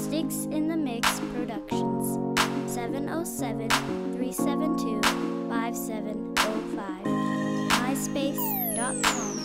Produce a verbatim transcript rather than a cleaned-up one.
Sticks in the Mix Productions. seven oh seven, three seven two, five seven oh five. myspace dot com